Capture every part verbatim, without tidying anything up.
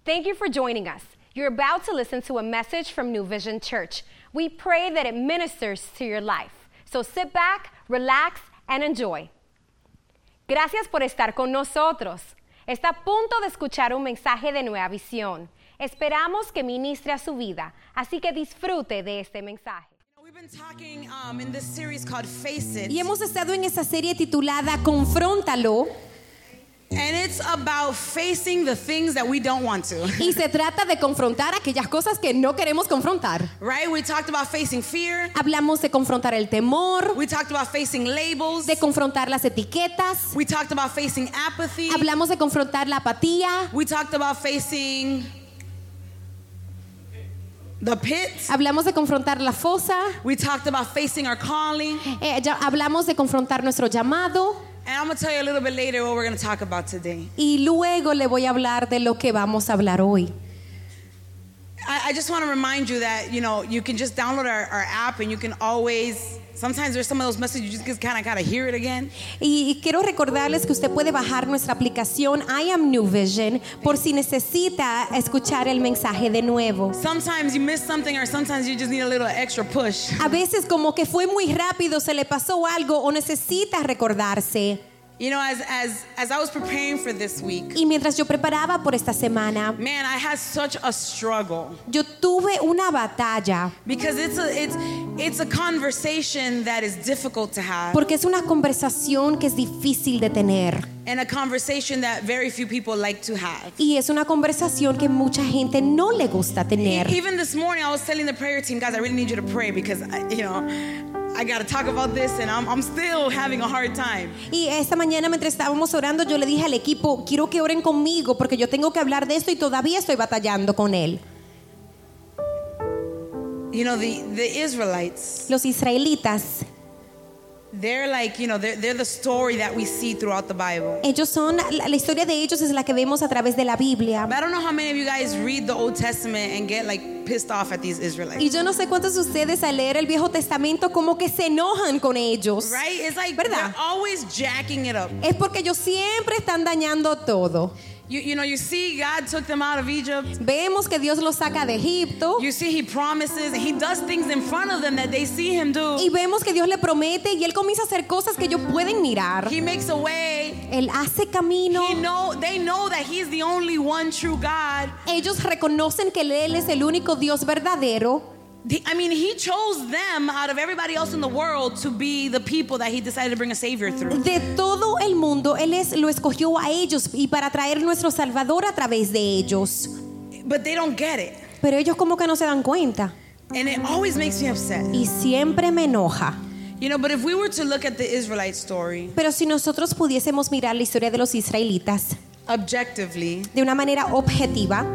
Thank you for joining us. You're about to listen to a message from New Vision Church. We pray that it ministers to your life. So sit back, relax, and enjoy. Gracias por estar con nosotros. Está a punto de escuchar un mensaje de Nueva Visión. Esperamos que ministre a su vida, así que disfrute de este mensaje. We've been talking um, in this series called Face It. Y hemos estado en esa serie titulada Confróntalo. And it's about facing the things that we don't want to. Y se trata de confrontar aquellas cosas que no queremos confrontar. Right? We talked about facing fear. Hablamos de confrontar el temor, We talked about facing labels. de confrontar las etiquetas. We talked about facing apathy. Hablamos de confrontar la apatía. We talked about facing the pit. Hablamos de confrontar la fosa. We talked about facing our calling. Eh, ya hablamos de confrontar nuestro llamado. And I'm going to tell you a little bit later what we're going to talk about today. Y luego le voy a hablar de lo que vamos a hablar hoy. I, I just want to remind you that, you know, you can just download our, our app and you can always, sometimes there's some of those messages you just kind of kind of hear it again. Y, y quiero recordarles que usted puede bajar nuestra aplicación I Am New Vision por si necesita escuchar el mensaje de nuevo. Sometimes you miss something or sometimes you just need a little extra push. A veces como que fue muy rápido, se le pasó algo o necesita recordarse. You know, as as as I was preparing for this week, Y mientras yo preparaba por esta semana, man, I had such a struggle yo tuve una batalla because it's a it's it's a conversation that is difficult to have porque es una conversación que es difícil de tener. and a conversation that very few people like to have. Y es una conversación que mucha gente no le gusta tener. Even this morning, I was telling the prayer team, guys, I really need you to pray because I, you know, I got to talk about this and I'm I'm still having a hard time. Y esta mañana mientras estábamos orando, yo le dije al equipo, quiero que oren conmigo porque yo tengo que hablar de esto y todavía estoy batallando con él. You know, the the Israelites, Los israelitas, they're like, you know, they're, they're the story that we see throughout the Bible. ellos son, la, la historia de ellos es la que vemos a través de la Biblia. But I don't know how many of you guys read the Old Testament and get like pissed off at these Israelites. Y yo no sé cuántos de ustedes al leer el Viejo Testamento como que se enojan con ellos. Right? It's like ¿Verdad? they're always jacking it up. Es porque ellos siempre están dañando todo. You, you know, you see God took them out of Egypt. Vemos que Dios los saca de Egipto You see He promises and He does things in front of them that they see Him do. y vemos que Dios le promete y Él comienza a hacer cosas que ellos pueden mirar. He makes a way. Él hace camino. He know, they know that He's the only one true God. Ellos reconocen que Él es el único Dios verdadero. The- I mean, He chose them out of everybody else in the world to be the people that He decided to bring a Savior through. De todo el mundo, Él es, lo escogió a ellos y para traer nuestro Salvador a través de ellos. But they don't get it. Pero ellos como que no se dan cuenta. And it always makes me upset. Y siempre me enoja. You know, but if we were to look at the Israelite story Pero si nosotros pudiésemos mirar la historia de los israelitas objectively, de una manera objetiva,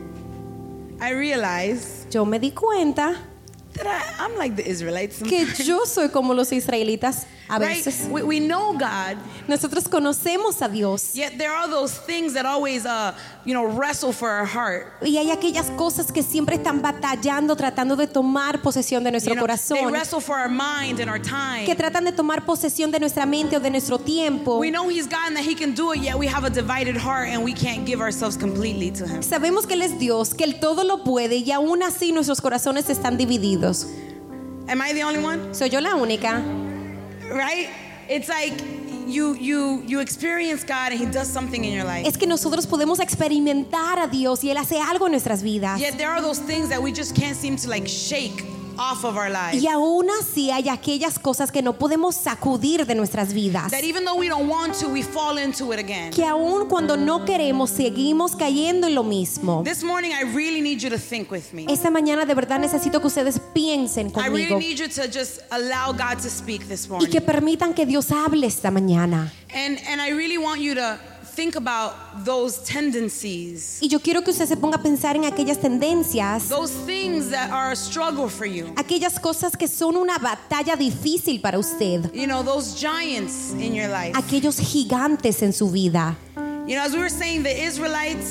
I realize yo me di cuenta that I, I'm like the Israelites. que sometimes. yo soy como los israelitas a Right? veces. We, we know God, Nosotros conocemos a Dios yet there are those things that always, uh, you know, wrestle for our heart. y hay aquellas cosas que siempre están batallando, tratando de tomar posesión de nuestro You know, they corazón, wrestle for our mind and our time. que tratan de tomar posesión de nuestra mente o de nuestro tiempo. We know He's God and that He can do it, yet we have a divided heart and we can't give ourselves completely to Him. Sabemos que Él es Dios, que Él todo lo puede y aún así nuestros corazones están divididos. Am I the only one? ¿Soy yo la única? Right? It's like you you you experience God and He does something in your life. Es que nosotros podemos experimentar a Dios y Él hace algo en nuestras vidas. Yet there are those things that we just can't seem to like shake off of our lives. Y aún así hay aquellas cosas que no podemos sacudir de nuestras vidas. That even though we don't want to, we fall into it again. Que aún cuando no queremos seguimos cayendo en lo mismo. This morning I really need you to think with me. Esta mañana de verdad necesito que ustedes piensen I really conmigo need you to just allow God to speak this y morning. que permitan que Dios hable esta mañana. And and I really want you to think about those tendencies. Y yo quiero que usted se ponga a pensar en aquellas tendencias, Those things that are a struggle for you. aquellas cosas que son una batalla difícil para usted, You know, those giants in your life. aquellos gigantes en su vida. You know, as we were saying, the Israelites,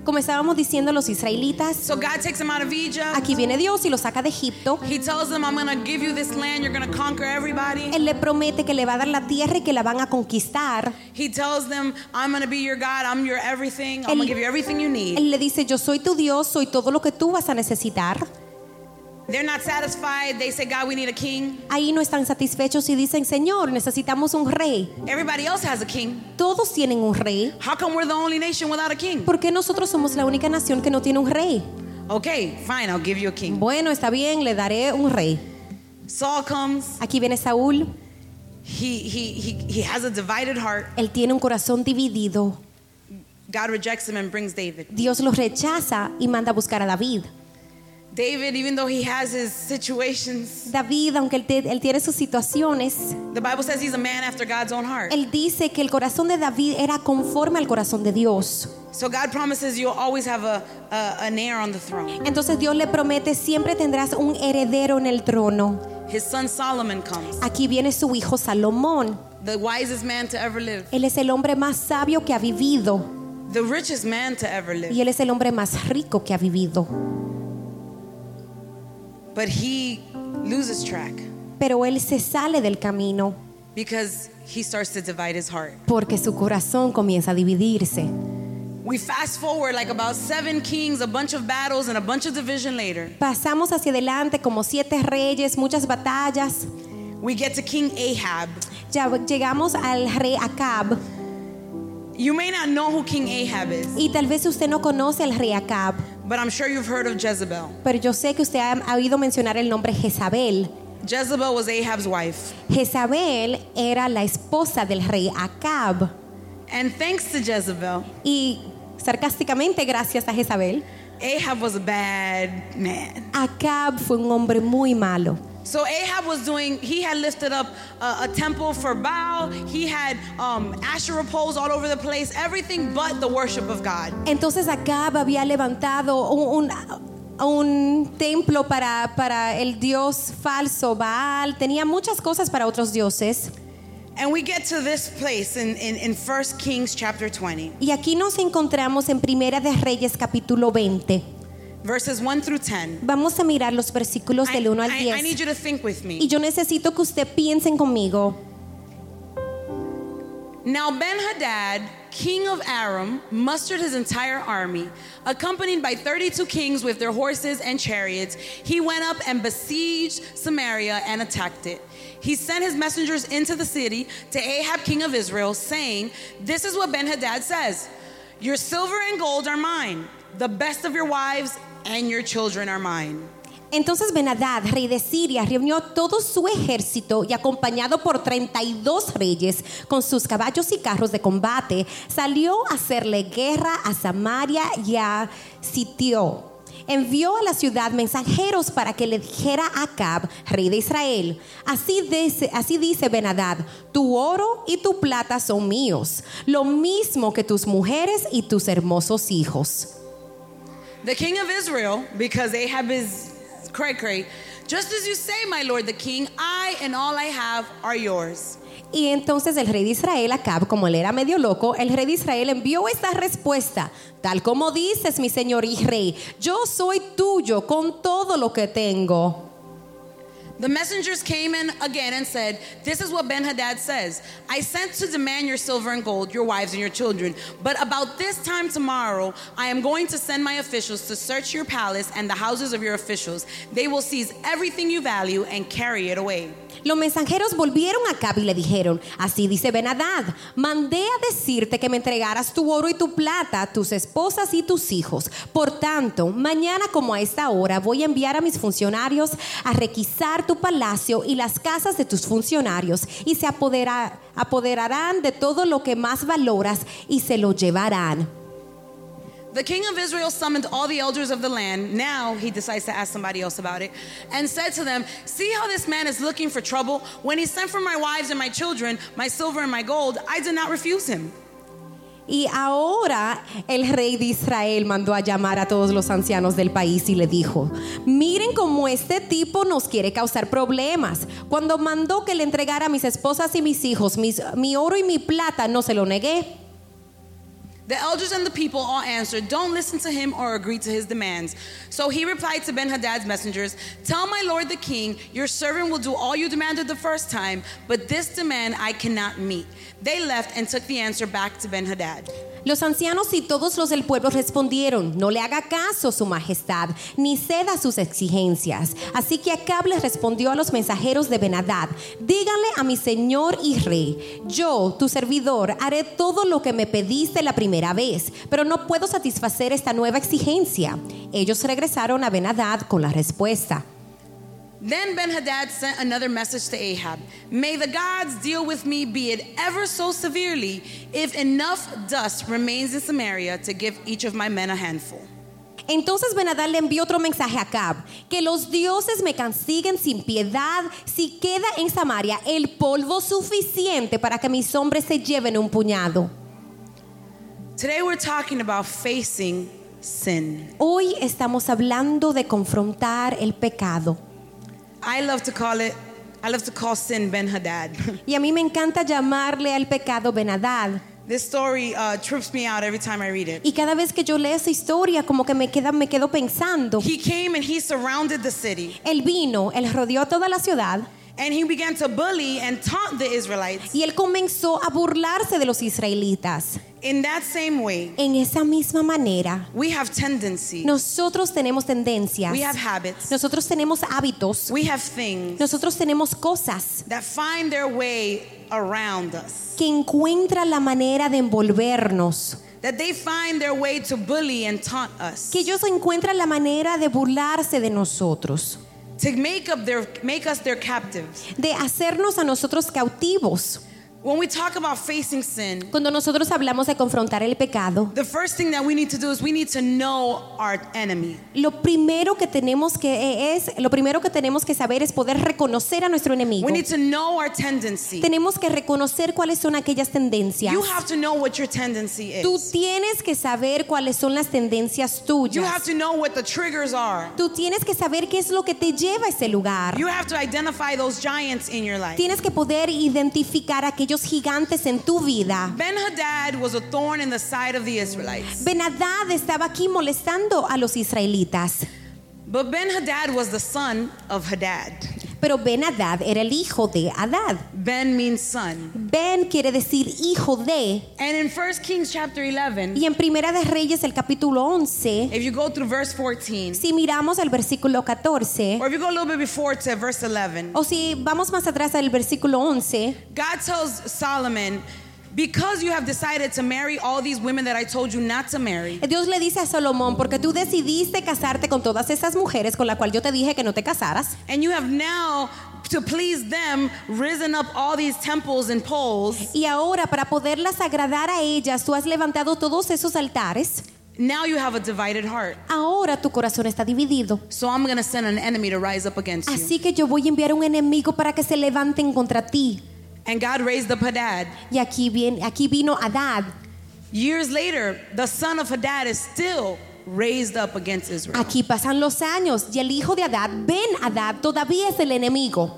Como estábamos diciendo los israelitas, So God takes them out of Egypt. aquí viene Dios y los saca de Egipto. He tells them, I'm going to give you this land. You're going to conquer everybody. Él le promete que le va a dar la tierra y que la van a conquistar. He tells them, I'm going to be your God. I'm your everything. I'm Él- going to give you everything you need. Él le dice, yo soy tu Dios, soy todo lo que tú vas a necesitar. They're not satisfied. They say, God, we need a king. Ahí no están satisfechos y dicen, Señor, necesitamos un rey. Everybody else has a king. Todos tienen un rey. How come we're the only nation without a king? ¿Por qué nosotros somos la única nación que no tiene un rey? Okay, fine. I'll give you a king. Bueno, está bien, le daré un rey. Saul comes. Aquí viene Saúl. He, he, he, he has a divided heart. Él tiene un corazón dividido. God rejects him and brings David. Dios lo rechaza y manda a buscar a David. David, even though he has his situations, David, aunque él, te- él tiene sus situaciones, the Bible says he's a man after God's own heart. él dice que el corazón de David era conforme al corazón de Dios. So God promises you'll always have a, a, an heir on the throne. Entonces Dios le promete, siempre tendrás un heredero en el trono. His son Solomon comes, Aquí viene su hijo Salomón. the wisest man to ever live, Él es el hombre más sabio que ha vivido. the richest man to ever live. Y él es el hombre más rico que ha vivido. But he loses track Pero él se sale del camino because he starts to divide his heart. porque su corazón comienza a dividirse. We fast forward like about seven kings, a bunch of battles, and a bunch of division later. Pasamos hacia adelante como siete reyes, muchas batallas. We get to King Ahab. Ya llegamos al rey Acab. You may not know who King Ahab is, Y tal vez usted no conoce al rey Acab, but I'm sure you've heard of Jezebel. pero yo sé que usted ha, ha oído mencionar el nombre Jezabel. Jezebel was Ahab's wife. Jezabel era la esposa del rey Acab. And thanks to Jezebel, Y sarcásticamente, gracias a Jezabel, Ahab was a bad man. Acab fue un hombre muy malo. So Ahab was doing, he had lifted up a, a temple for Baal. He had um, Asherah poles all over the place, everything but the worship of God. Entonces Acab había levantado un, un, un templo para, para el dios falso Baal. Tenía muchas cosas para otros dioses. And we get to this place in, in, in First Kings chapter twenty, Y aquí nos encontramos en Primera de Reyes capítulo veinte. verses one through ten. Vamos a mirar los versículos I, del uno al I, I need diez. you to think with Y me. yo necesito que usted piensen conmigo. Now Ben-Hadad, king of Aram, mustered his entire army. Accompanied by thirty-two kings with their horses and chariots, he went up and besieged Samaria and attacked it. He sent his messengers into the city to Ahab, king of Israel, saying, "This is what Ben-Hadad says. Your silver and gold are mine. The best of your wives and your children are mine." Entonces Ben-Hadad, rey de Siria, reunió todo su ejército y acompañado por treinta y dos reyes con sus caballos y carros de combate, salió a hacerle guerra a Samaria y a Sitio. Envió a la ciudad mensajeros para que le dijera a Acab, rey de Israel: Así dice, así dice Ben-Hadad, tu oro y tu plata son míos, lo mismo que tus mujeres y tus hermosos hijos. The king of Israel, because Ahab is cray cray, just as you say, my lord the king, I and all I have are yours. Y entonces el rey de Israel, Acab, como él era medio loco, el rey de Israel envió esta respuesta: tal como dices, mi señor y rey, yo soy tuyo con todo lo que tengo. The messengers came in again and said, "This is what Ben-Hadad says. I sent to demand your silver and gold, your wives and your children. But about this time tomorrow, I am going to send my officials to search your palace and the houses of your officials. They will seize everything you value and carry it away." Los mensajeros volvieron a Acab y le dijeron: así dice Ben-Hadad, mandé a decirte que me entregaras tu oro y tu plata, tus esposas y tus hijos. Por tanto, mañana como a esta hora voy a enviar a mis funcionarios a requisar tu palacio y las casas de tus funcionarios, y se apodera, apoderarán de todo lo que más valoras y se lo llevarán. The king of Israel summoned all the elders of the land. Now he decides to ask somebody else about it, and said to them, "See how this man is looking for trouble? When he sent for my wives and my children, my silver and my gold, I did not refuse him." Y ahora el rey de Israel mandó a llamar a todos los ancianos del país y le dijo: miren cómo este tipo nos quiere causar problemas. Cuando mandó que le entregara a mis esposas y mis hijos mis, mi oro y mi plata, no se lo negué. The elders and the people all answered, "Don't listen to him or agree to his demands." So he replied to Ben-Hadad's messengers, "Tell my lord the king, your servant will do all you demanded the first time, but this demand I cannot meet." They left and took the answer back to Ben-Hadad. Los ancianos y todos los del pueblo respondieron: no le haga caso, su majestad, ni ceda sus exigencias. Así que Acab les respondió a los mensajeros de Ben-Hadad: díganle a mi señor y rey, yo, tu servidor, haré todo lo que me pediste la primera vez, pero no puedo satisfacer esta nueva exigencia. Ellos regresaron a Ben-Hadad con la respuesta. Then Ben-Hadad sent another message to Ahab. "May the gods deal with me, be it ever so severely, if enough dust remains in Samaria to give each of my men a handful." Entonces Ben-Hadad le envió otro mensaje a Acab: que los dioses me castiguen sin piedad si queda en Samaria el polvo suficiente para que mis hombres se lleven un puñado. Today we're talking about facing sin. Hoy estamos hablando de confrontar el pecado. I love to call it, I love to call sin Ben-Hadad. Y a mí me encanta llamarle al pecado Ben-Hadad. This story uh, trips me out every time I read it. Y cada vez que yo leo esa historia, como que me, queda, me quedo pensando. He came and he surrounded the city. Él vino, él rodeó toda la ciudad. And he began to bully and taunt the Israelites. Y él comenzó a burlarse de los israelitas. In that same way, En esa misma manera, we have tendencies. nosotros tenemos tendencias. We have habits. Nosotros tenemos hábitos. We have things Nosotros tenemos cosas that find their way around us. que encuentran la manera de envolvernos. That they find their way to bully and taunt us. Que ellos encuentran la manera de burlarse de nosotros. To make up their make us their captives. De hacernos a nosotros cautivos. When we talk about facing sin, Cuando nosotros hablamos de confrontar el pecado, the first thing that we need to do is we need to know our enemy. lo primero que tenemos que es, lo primero que tenemos que saber es poder reconocer a nuestro enemigo. We need to know our tendency. Tenemos que reconocer cuáles son aquellas tendencias. You have to know what your tendency Tú is. tienes que saber cuáles son las tendencias You tuyas. have to know what the triggers are. Tú tienes que saber qué es lo que te lleva a ese lugar. You have to identify those giants in your life. Tienes que poder identificar aquellos gigantes en tu vida. Ben-Hadad was a thorn in the side of the Israelites. Ben-Hadad estaba aquí molestando a los israelitas. But Ben-Hadad was the son of Hadad. Pero Ben-Hadad era el hijo de Hadad. Ben means son. Ben quiere decir hijo de. And in First Kings chapter eleven, Y en Primera de Reyes, el capítulo once, if you go through verse fourteen, si miramos el versículo catorce, or if you go a little bit before to verse eleven, o si vamos más atrás al versículo once, God tells Solomon, because you have decided to marry all these women that I told you not to marry, Dios le dice a Salomón: porque tú decidiste casarte con todas esas mujeres con las cuales yo te dije que no te casaras, and you have now, to please them, risen up all these temples and poles. y ahora para poderlas agradar a ellas tú has levantado todos esos altares. Now you have a divided heart. Ahora tu corazón está dividido. So I'm going to send an enemy to rise up against you. Así que yo voy a enviar un enemigo para que se levanten contra ti. And God raised up Hadad. Y aquí, viene, aquí vino Hadad. Years later, the son of Hadad is still raised up against Israel. Aquí pasan los años y el hijo de Hadad, Ben-Hadad, todavía es el enemigo.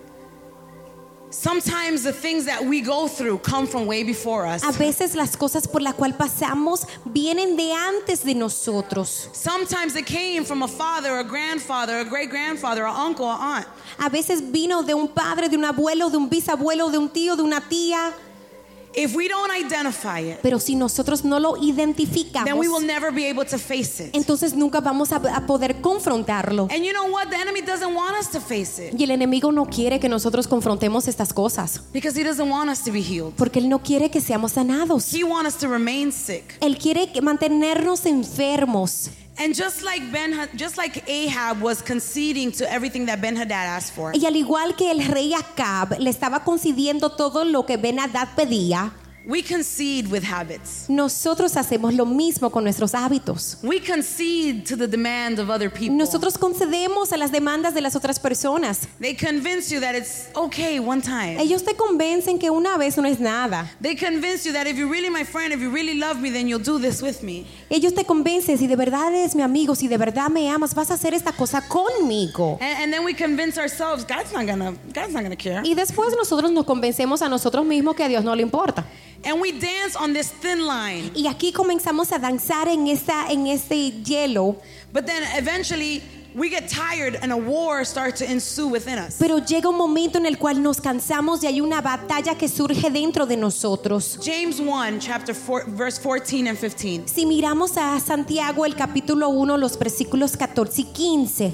Sometimes the things that we go through come from way before us. A veces las cosas por las cuales pasamos vienen de antes de nosotros. Sometimes it came from a father, a grandfather, a great-grandfather, an uncle, an aunt. A veces vino de un padre, de un abuelo, de un bisabuelo, de un tío, de una tía. If we don't identify it, Pero si nosotros no lo identificamos, then we will never be able to face it. entonces nunca vamos a, a poder confrontarlo. And you know what? The enemy doesn't want us to face it Y el enemigo no quiere que nosotros confrontemos estas cosas, because he doesn't want us to be healed. porque él no quiere que seamos sanados. He wants us to remain sick. Él quiere que- mantenernos enfermos. And just like Ben, just like Ahab was conceding to everything that Ben-Hadad asked for, Y al igual que el rey Acab le estaba concediendo todo lo que Ben-Hadad pedía, we concede with habits. nosotros hacemos lo mismo con nuestros hábitos. We concede to the demand of other people. Nosotros concedemos a las demandas de las otras personas. They convince you that it's okay one time. Ellos te convencen que una vez no es nada. They convince you that if you're really my friend, if you really love me, then you'll do this with me. Ellos te convencen: si de verdad eres mi amigo, si de verdad me amas, vas a hacer esta cosa conmigo. And, and then we convince ourselves, God's not gonna, God's not gonna care. Y después nosotros nos convencemos a nosotros mismos que a Dios no le importa. And we dance on this thin line. Y aquí comenzamos a danzar en esta en este hielo. But then eventually we get tired and a war starts to ensue within us. Pero llega un momento en el cual nos cansamos y hay una batalla que surge dentro de nosotros. James one, chapter four, verse fourteen and fifteen. Si miramos a Santiago el capítulo uno, los versículos catorce y quince.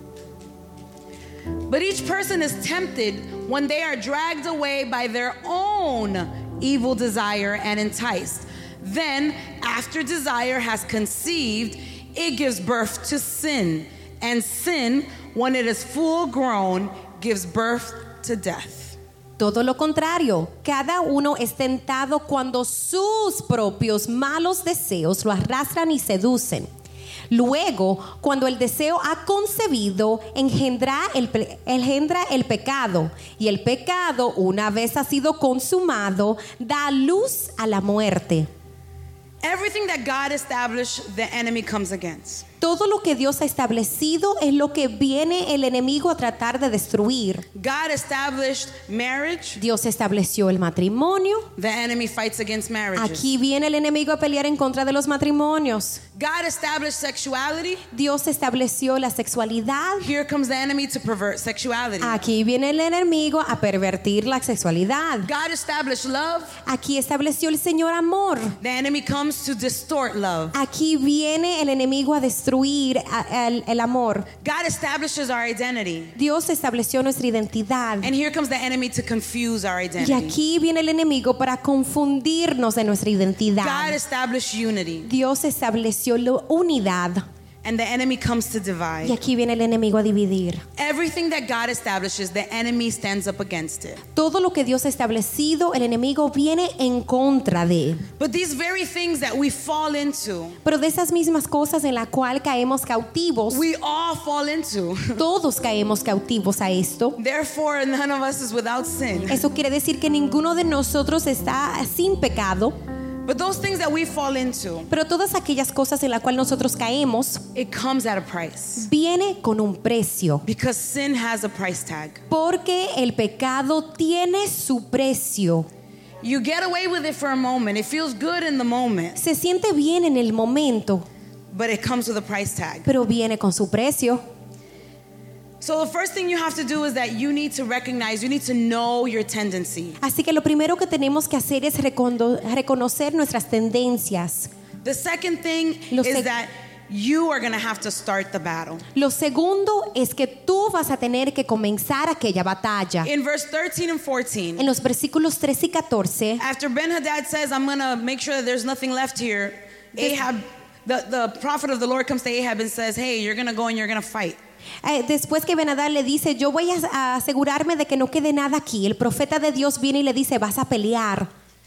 But each person is tempted when they are dragged away by their own evil desire and enticed. Then, after desire has conceived, it gives birth to sin. And sin, when it is full grown, gives birth to death. Todo lo contrario, cada uno es tentado cuando sus propios malos deseos lo arrastran y seducen. Luego, cuando el deseo ha concebido, engendra el, engendra el pecado. Y el pecado, una vez ha sido consumado, da luz a la muerte. Everything that God established, the enemy comes against. Todo lo que Dios ha establecido es lo que viene el enemigo a tratar de destruir. God established marriage. Dios estableció el matrimonio. The enemy fights against marriages. Aquí viene el enemigo a pelear en contra de los matrimonios. God established sexuality. Dios estableció la sexualidad. Here comes the enemy to pervert sexuality. Aquí viene el enemigo a pervertir la sexualidad. God established love. Aquí estableció el Señor amor. The enemy comes to distort love. Aquí viene el enemigo a destruir el, el amor. God establishes our identity. Dios estableció nuestra identidad. And here comes the enemy to confuse our identity. Y aquí viene el enemigo para confundirnos de nuestra identidad. God established unity. Dios estableció la unidad. And the enemy comes to divide. Y aquí viene el enemigo a dividir. Everything that God establishes, the enemy stands up against it. Todo lo que Dios ha establecido, el enemigo viene en contra de. But these very things that we fall into, Pero de esas mismas cosas en la cual caemos cautivos, we all fall into. todos caemos cautivos a esto. Therefore, none of us is without sin. Eso quiere decir que ninguno de nosotros está sin pecado. But those things that we fall into, Pero todas aquellas cosas en las cuales nosotros caemos, it comes at a price. viene con un precio. Because sin has a price tag. Porque el pecado tiene su precio. You get away with it for a moment. It feels good in the moment. Se siente bien en el momento, But it comes with a price tag. pero viene con su precio. So the first thing you have to do is that you need to recognize, you need to know your tendency. Así que lo primero que tenemos que hacer es recono- reconocer nuestras tendencias. The second thing Lo is sec- that you are going to have to start the battle. Lo segundo es que tú vas a tener que comenzar aquella batalla. In verse thirteen and fourteen, En los versículos trece y catorce, after Ben-Hadad says, I'm going to make sure that there's nothing left here, Ahab, the, the prophet of the Lord comes to Ahab and says, hey, you're going to go and you're going to fight. eh, después que Ben-Hadad le dice, yo voy a, a asegurarme de que no quede nada aquí, el profeta de Dios viene y le dice, vas a pelear.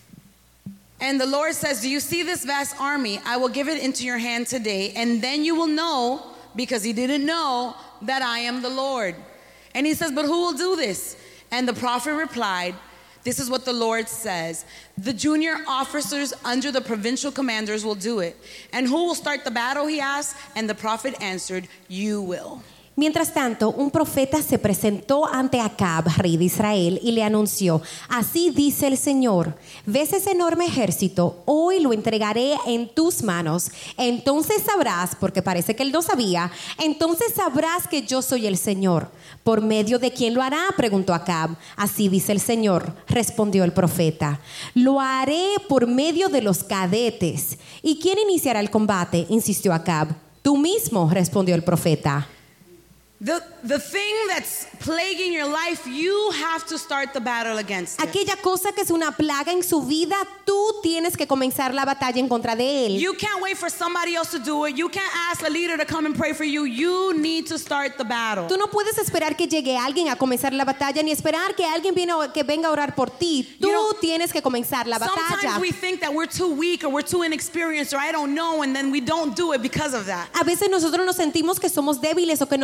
And the Lord says, do you see this vast army? I will give it into your hand today, and then you will know, because he didn't know, that I am the Lord. And he says, but who will do this? And the prophet replied, this is what the Lord says. The junior officers under the provincial commanders will do it. And who will start the battle, he asked. And the prophet answered, you will. Mientras tanto, un profeta se presentó ante Acab, rey de Israel, y le anunció, así dice el Señor, ¿ves ese enorme ejército? Hoy lo entregaré en tus manos. Entonces sabrás, porque parece que él no sabía, entonces sabrás que yo soy el Señor. ¿Por medio de quién lo hará? Preguntó Acab. Así dice el Señor, respondió el profeta. Lo haré por medio de los cadetes. ¿Y quién iniciará el combate? Insistió Acab. Tú mismo, respondió el profeta. The, the thing that's plaguing your life, you have to start the battle against it. Aquella cosa que es una plaga en su vida, tú tienes que comenzar la batalla en contra de él. You can't wait for somebody else to do it. You can't ask a leader to come and pray for you. You need to start the battle. Tú no puedes esperar que llegue alguien a comenzar la batalla, ni esperar que alguien viene, que venga a orar por ti. Tú You know, tienes que comenzar la batalla. Sometimes we think that we're too weak or we're too inexperienced or I don't know, and then we don't do it because of that. A veces nosotros nos sentimos que somos débiles o que no sabemos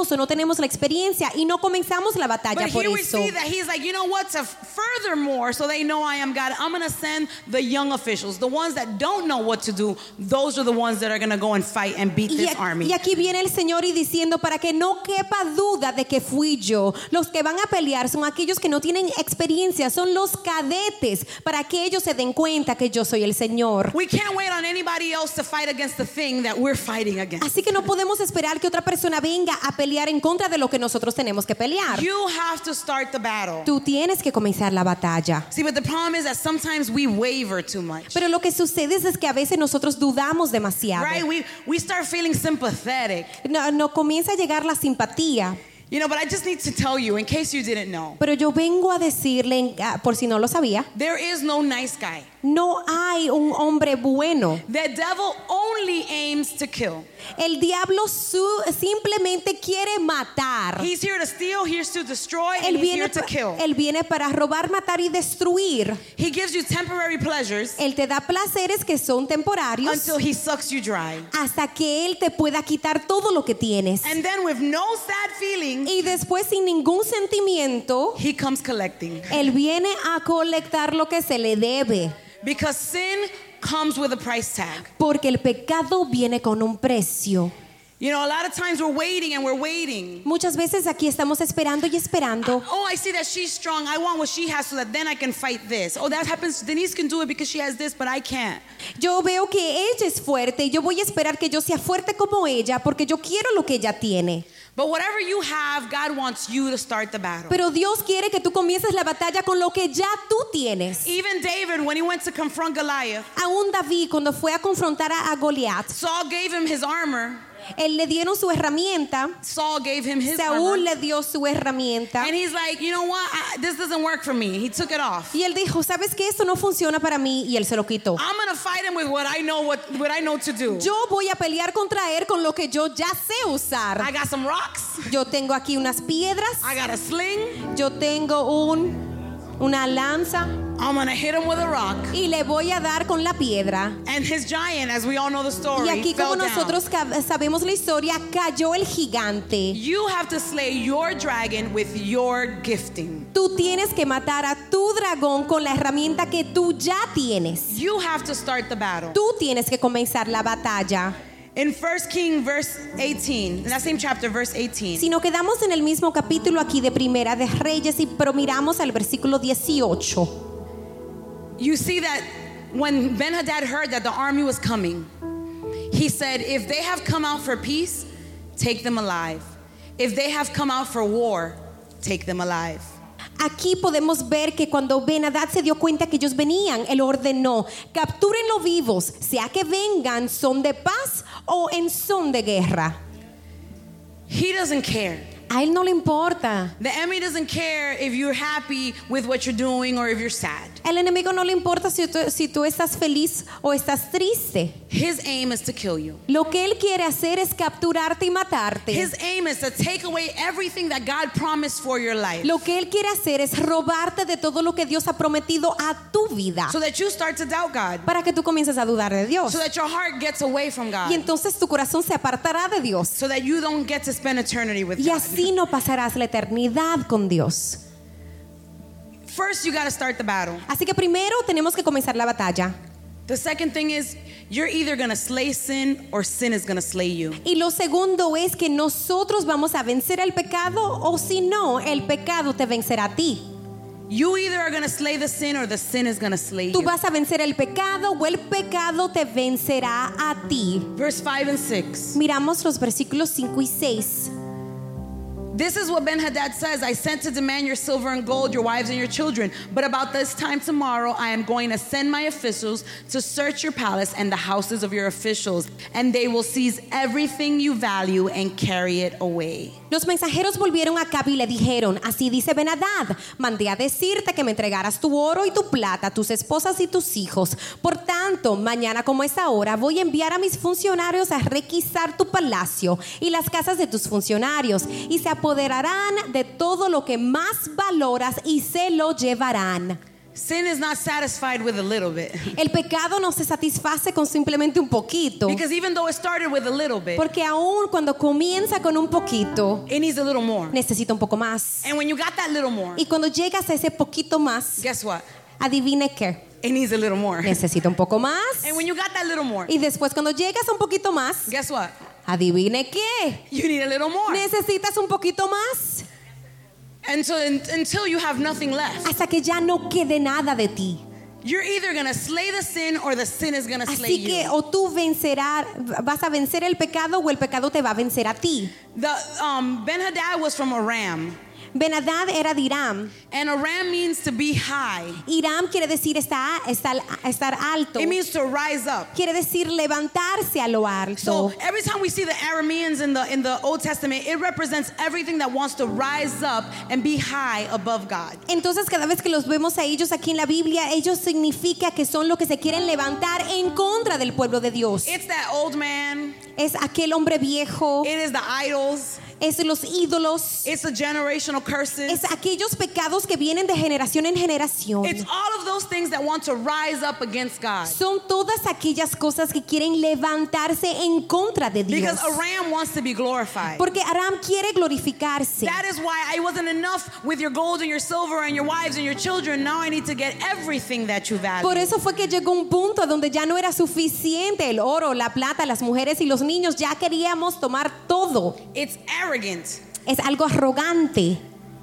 sabemos o no tenemos la experiencia y no comenzamos la batalla But por here we eso. see that he's like, you know what, to furthermore, so they know I am God, I'm going to send the young officials, the ones that don't know what to do. Those are the ones that are going to go and fight and beat Y, this a- army. y aquí viene el Señor y diciendo, para que no quepa duda de que fui yo. Los que van a pelear son aquellos que no tienen experiencia, son los cadetes, para que ellos se den cuenta que yo soy el Señor. We can't wait on anybody else to fight against the thing that we're fighting against. Así que no podemos esperar que otra persona venga a pelear en contra de lo que nosotros tenemos que pelear. You have to start the battle. Tú tienes que comenzar la batalla. See, but the problem is that sometimes we waver too much. Pero lo que sucede es que a veces nosotros dudamos demasiado. Right? We we start feeling sympathetic. No, no comienza a llegar la simpatía. You know, but I just need to tell you, in case you didn't know, Pero yo vengo a decirle, ah, por si no lo sabía, there is no nice guy. no hay un hombre bueno. The devil only aims to kill. El diablo su- simplemente quiere matar. He's here to steal, he's here to destroy, and Él he's viene, here to pa- kill. él viene para robar, matar y destruir. He gives you temporary pleasures Él te da placeres que son temporarios until he sucks you dry. hasta que él te pueda quitar todo lo que tienes. And then with no sad feelings, Y después, sin ningún sentimiento, he comes collecting. él viene a colectar lo que se le debe. Because sin comes with a price tag. Porque el pecado viene con un precio. You know, a lot of times we're waiting and we're waiting. Muchas veces aquí estamos esperando y esperando. Oh, I see that she's strong. I want what she has so that then I can fight this. Oh, that happens. Denise can do it because she has this, but I can't. Yo veo que ella es fuerte y yo voy a esperar que yo sea fuerte como ella porque yo quiero lo que ella tiene. But whatever you have, God wants you to start the battle. Pero Dios quiere que tú comiences la batalla con lo que ya tú tienes. Even David, when he went to confront Goliath, Aún David, cuando fue a confrontar a, a Goliat, Saul gave him his armor. él le dieron su herramienta. Saul gave him his Saúl armor. le dio su herramienta. And he's like, you know what? I, this doesn't work for me. He took it off. Y él dijo, ¿sabes qué? Esto no funciona para mí. Y él se lo quitó. I'm going to fight him with what I know what, what I know to do. Yo voy a pelear contra él con lo que yo ya sé usar. I got some rocks. Yo tengo aquí unas piedras. I got a sling. Yo tengo un, una lanza. I'm going to hit him with a rock. Y le voy a dar con la piedra. And his giant, as we all know the story, Y aquí, fell como down. nosotros ca- sabemos la historia, cayó el gigante. You have to slay your dragon with your gifting. Tú tienes que matar a tu dragón con la herramienta que tú ya tienes. You have to start the battle. Tú tienes que comenzar la batalla. In First King verse eighteen, in that same chapter, verse eighteen, Si nos quedamos en el mismo capítulo aquí de Primera de Reyes y pero miramos al versículo dieciocho, you see that when Ben-Hadad heard that the army was coming, he said, if they have come out for peace, take them alive. If they have come out for war, take them alive. aquí podemos ver que cuando Ben-Hadad se dio cuenta que ellos venían, él ordenó, captúrenlos vivos, sea que vengan son de paz o en son de guerra. He doesn't care. A él no le importa. The enemy doesn't care if you're happy with what you're doing or if you're sad. El enemigo no le importa si tú, si tú estás feliz o estás triste. His aim is to kill you. Lo que él quiere hacer es capturarte y matarte. His aim is to take away everything that God promised for your life Lo que él quiere hacer es robarte de todo lo que Dios ha prometido a tu vida. so that you start to doubt God, Para que tú comiences a dudar de Dios. so that your heart gets away from Y God, entonces tu corazón se apartará de Dios. so that you don't get to spend eternity with Y God. así no pasarás la eternidad con Dios. First, you got to start the battle. Así que primero tenemos que comenzar la batalla. The second thing is you're either going to slay sin or sin is going to slay you. Y lo segundo es que nosotros vamos a vencer el pecado o si no, el pecado te vencerá a ti. You either are going to slay the sin or the sin is going to slay Tú you. vas a vencer el pecado o el pecado te vencerá a ti. Verse five and six. Miramos los versículos cinco y seis. This is what Ben-Hadad says. I sent to demand your silver and gold, your wives and your children. But about this time tomorrow, I am going to send my officials to search your palace and the houses of your officials. And they will seize everything you value and carry it away. Los mensajeros volvieron a Acab y le dijeron, así dice Ben-Hadad, mandé a decirte que me entregaras tu oro y tu plata, tus esposas y tus hijos. Por tanto, mañana como es ahora, voy a enviar a mis funcionarios a requisar tu palacio y las casas de tus funcionarios y se apoderarán de todo lo que más valoras y se lo llevarán. Sin is not satisfied with a little bit. El pecado no se satisface con simplemente un poquito. Because even though it started with a little bit, Porque aún cuando comienza con un poquito, it needs a little more. necesita un poco más. And when you got that little more, Y cuando llegas a ese poquito más, guess what? adivine qué, It needs a little more. necesita un poco más. And when you got that little more, Y después cuando llegas a un poquito más, guess what? adivine qué, You need a little more. necesitas un poquito más. And so un- until you have nothing left, Hasta que ya no quede nada de ti. you're either going to slay the sin or the sin is going to slay Así que you. o tú vencerás, vas a vencer el pecado o el pecado te va a vencer a ti. The um, Ben-Hadad was from Aram. Ben-Hadad era de Hiram. And Aram means to be high. Hiram quiere decir estar, estar, estar alto. It means to rise up. Quiere decir levantarse a lo alto. So every time we see the Arameans in the in the Old Testament, it represents everything that wants to rise up and be high above God. Entonces cada vez que los vemos a ellos aquí en la Biblia, ellos significa que son los que se quieren levantar en contra del pueblo de Dios. It's that old man. Es aquel hombre viejo, It is the idols. es los ídolos, It's the generational curses. es aquellos pecados que vienen de generación en generación. It's all of those things that want to rise up against God. Son todas aquellas cosas que quieren levantarse en contra de Dios. Because Aram wants to be glorified. Porque Aram quiere glorificarse. That is why I wasn't enough with your gold and your silver and your wives and your children. Now I need to get everything that you value. Por eso fue que llegó un punto donde ya no era suficiente el oro, la plata, las mujeres y los niños. Ya queríamos tomar todo. It's arrogant. Es algo arrogante.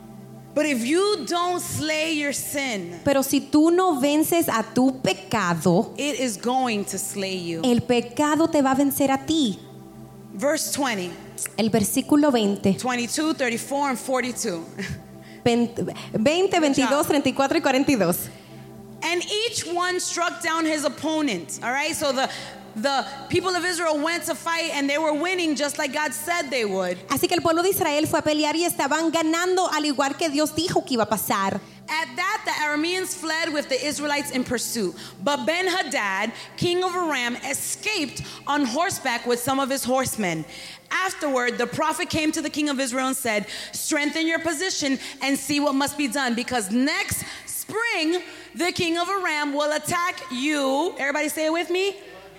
But if you don't slay your sin, Pero si tú no vences a tu pecado, it is going to slay you. el pecado te va a vencer a ti. Verse twenty, El versículo veinte, twenty-two, thirty-four, and forty-two. veinte, veintidós, treinta y cuatro y cuarenta y dos. And each one struck down his opponent. All right, so the the people of Israel went to fight and they were winning just like God said they would. Así que el pueblo de Israel fue a pelear y estaban ganando al igual que Dios dijo que iba a pasar. At that, the Arameans fled with the Israelites in pursuit. But Ben-Hadad, king of Aram, escaped on horseback with some of his horsemen. Afterward, the prophet came to the king of Israel and said, "Strengthen your position and see what must be done, because next spring, the king of Aram will attack you." Everybody say it with me.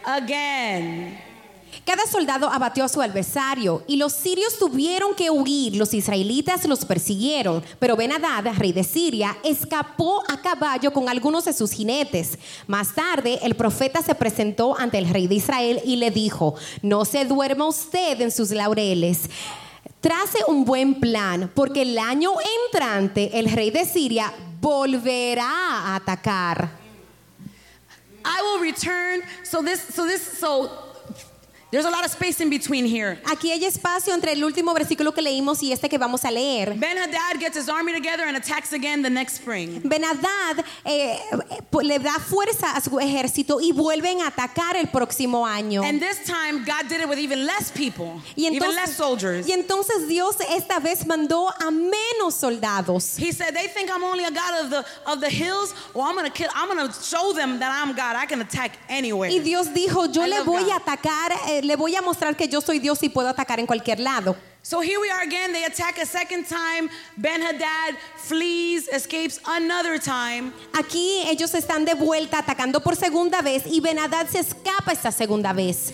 Again. Cada soldado abatió a su adversario y los sirios tuvieron que huir. Los israelitas los persiguieron, pero Ben-Hadad, rey de Siria, escapó a caballo con algunos de sus jinetes. Más tarde, el profeta se presentó ante el rey de Israel y le dijo: "No se duerma usted en sus laureles. Trace un buen plan, porque el año entrante el rey de Siria volverá a atacar." I will return. So this, so this, so there's a lot of space in between here. Aquí hay espacio entre el último versículo que leímos y este que vamos a leer. Ben-Hadad gets his army together and attacks again the next spring. Ben-Hadad eh, eh, le da fuerza a su ejército y vuelven a atacar el próximo año. And this time, God did it with even less people, Y even less entonces, soldiers. y entonces Dios esta vez mandó a menos soldados. He said, "They think I'm only a God of the of the hills. Well, I'm gonna kill. I'm gonna show them that I'm God. I can attack anywhere." Y Dios dijo: "Yo I le love voy God. a atacar, eh, le voy a mostrar que yo soy Dios y puedo atacar en cualquier lado." So here we are again. They attack a second time. Ben-Hadad flees, escapes another time. Aquí ellos están de vuelta atacando por segunda vez y Ben-Hadad se escapa esta segunda vez.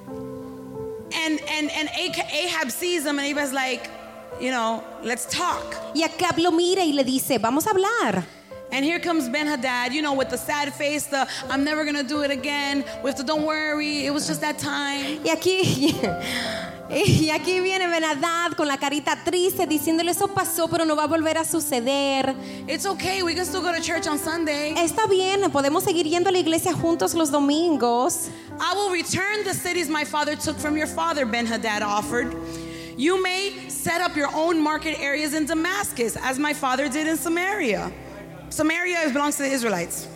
And and and Ahab sees them, and Ahab's like, you know, let's talk. Y Acab lo mira y le dice: "Vamos a hablar." And here comes Ben-Hadad, you know, with the sad face, the "I'm never gonna do it again," with the "don't worry, it was just that time." Y aquí, y aquí viene Ben-Hadad con la carita triste diciéndole: "Eso pasó, pero no va a volver a suceder. It's okay, we can still go to church on Sunday. Está bien, podemos seguir yendo a la iglesia juntos los domingos. I will return the cities my father took from your father," Ben-Hadad offered. "You may set up your own market areas in Damascus, as my father did in Samaria." Samaria belongs to the Israelites.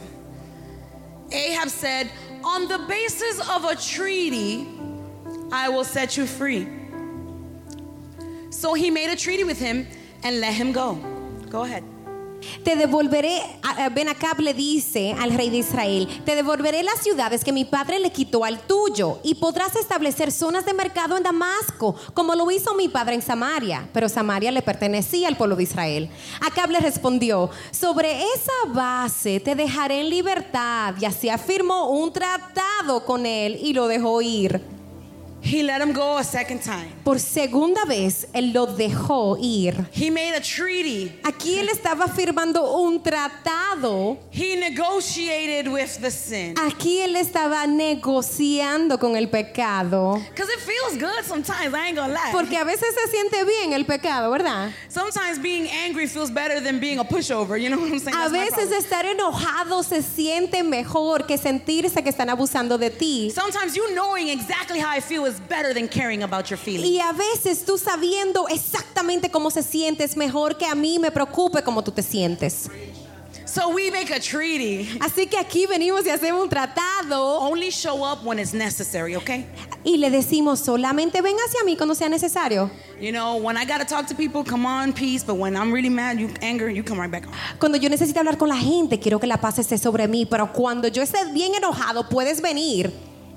Ahab said, "On the basis of a treaty, I will set you free." So he made a treaty with him and let him go. Go ahead. Te devolveré, Ben-Acab le dice al rey de Israel, te devolveré las ciudades que mi padre le quitó al tuyo y podrás establecer zonas de mercado en Damasco, como lo hizo mi padre en Samaria. Pero Samaria le pertenecía al pueblo de Israel. Acab le respondió, sobre esa base te dejaré en libertad. Y así afirmó un tratado con él y lo dejó ir. He let him go a second time. Por segunda vez, él lo dejó ir. He made a treaty. Aquí él estaba firmando un tratado. He negotiated with the sin. Aquí él estaba negociando con el pecado. Because it feels good sometimes, I ain't gonna lie. Porque a veces se siente bien el pecado, ¿verdad? Sometimes being angry feels better than being a pushover, you know what I'm saying? A That's my veces problem. estar enojado se siente mejor que sentirse que están abusando de ti. Sometimes you knowing exactly how I feel is better than caring about your feelings. Y a veces tú sabiendo exactamente cómo se siente es mejor que a mí me preocupe cómo tú te sientes. So we make a treaty. Así que aquí venimos y hacemos un tratado Only show up when it's necessary, okay? y le decimos solamente ven hacia mí cuando sea necesario. You know, when I gotta talk to people, come on, peace. But when I'm really mad, you anger, you come right back on. Cuando yo necesito hablar con la gente, quiero que la paz esté sobre mí, pero cuando yo esté bien enojado, puedes venir.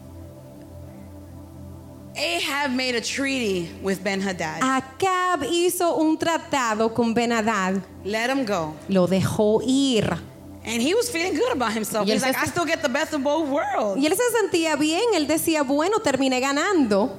Ahab made a treaty with Ben-Hadad. Acab hizo un tratado con Ben-Hadad. Let him go. Lo dejó ir. And he was feeling good about himself. Y él He's like, se- I still get the best of both worlds. Y él se sentía bien. Él decía, bueno, terminé ganando.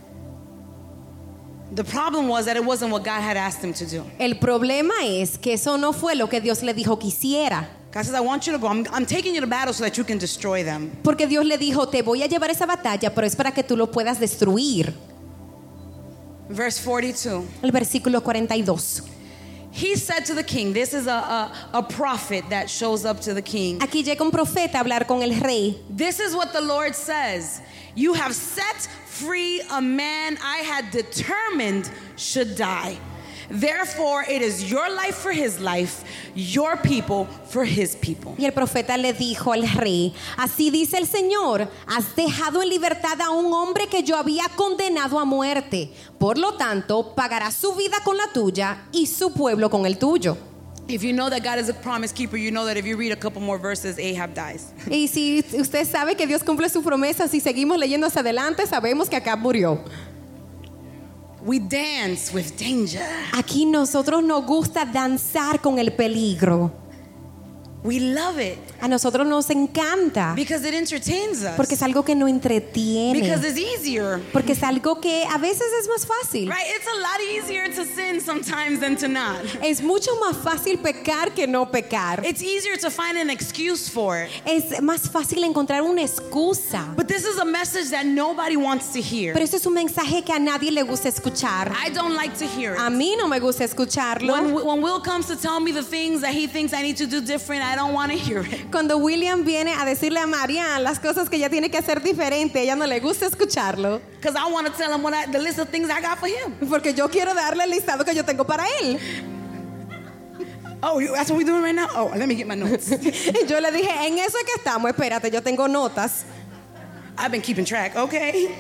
The problem was that it wasn't what God had asked him to do. El problema es que eso no fue lo que Dios le dijo que hiciera. God says, I want you to go. I'm, I'm taking you to battle so that you can destroy them. Porque Dios le dijo, te voy a llevar esa batalla, pero es para que tú lo puedas destruir. Verse forty-two. El versículo cuarenta y dos. He said to the king, this is a, a, a prophet that shows up to the king. Aquí llega un profeta a hablar con el rey. This is what the Lord says. You have set free a man I had determined should die. Therefore, it is your life for his life, your people for his people. Y el profeta le dijo al rey, así dice el Señor, has dejado en libertad a un hombre que yo había condenado a muerte. Por lo tanto, pagará su vida con la tuya y su pueblo con el tuyo. If you know that God is a promise keeper, you know that if you read a couple more verses, Ahab dies. Y si usted sabe que Dios cumple su promesa, si seguimos leyendo hacia adelante, sabemos que Acab murió. We dance with danger. Aquí nosotros nos gusta danzar con el peligro. We love it A nosotros nos encanta because it entertains us. porque es algo que nos entretiene, Because it's easier. porque es algo que a veces es más fácil. Right? It's a lot easier to sin sometimes than to not. Es mucho más fácil pecar que no pecar. It's easier to find an excuse for it. Es más fácil encontrar una excusa. But this is a message that nobody wants to hear. Pero este es un mensaje que a nadie le gusta escuchar. I don't like to hear A it. mí no me gusta escucharlo. When, when Will comes to tell me the things that he thinks I need to do different, I don't want to hear it. Cuando William viene a decirle a Marianne las cosas que ella tiene que hacer diferente, a ella no le gusta escucharlo. Because I want to tell him what I, the list of things I got for him. Porque yo quiero darle el listado que yo tengo para él. Oh, you- that's what we're doing right now? Oh, let me get my notes. Y yo le dije, en eso es que estamos, espérate, yo tengo notas. I've been keeping track, okay?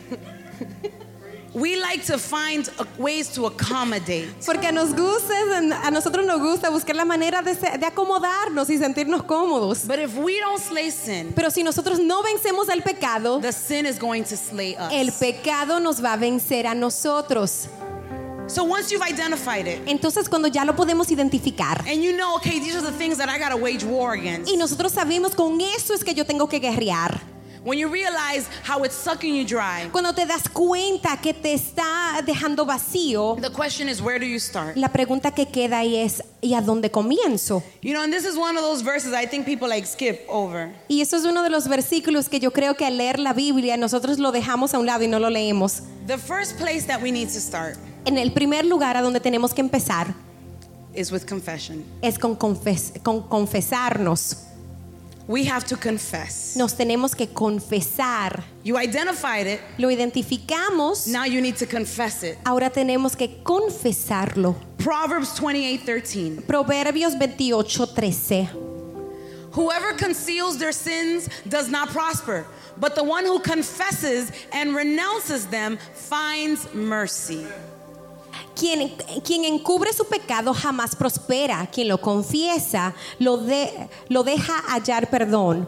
We like to find uh, ways to accommodate. Porque nos gusta, a nosotros nos gusta buscar la manera de, se- de acomodarnos y sentirnos cómodos. But if we don't slay sin, Pero si nosotros no vencemos al pecado, the sin is going to slay us. el pecado nos va a vencer a nosotros. So once you've identified it, Entonces cuando ya lo podemos identificar and you know, okay, these are the things that I got to wage war against. y nosotros sabemos con eso es que yo tengo que guerrear. When you realize how it's sucking you dry, Cuando te das cuenta que te está dejando vacío, the question is, where do you start? la pregunta que queda ahí es ¿y a dónde comienzo? You know, and this is one of those verses I think people like skip over. Y eso es uno de los versículos que yo creo que al leer la Biblia nosotros lo dejamos a un lado y no lo leemos. The first place that we need to start En el primer lugar a donde tenemos que empezar is with confession. es con, confes- con confesarnos. We have to confess. Nos tenemos que confesar. You identified it, Lo identificamos, now you need to confess it. ahora tenemos que confesarlo. Proverbs twenty-eight thirteen. Proverbios veintiocho trece. Whoever conceals their sins does not prosper, but the one who confesses and renounces them finds mercy. Quien, quien encubre su pecado jamás prospera. Quien lo confiesa lo, de, lo deja hallar perdón.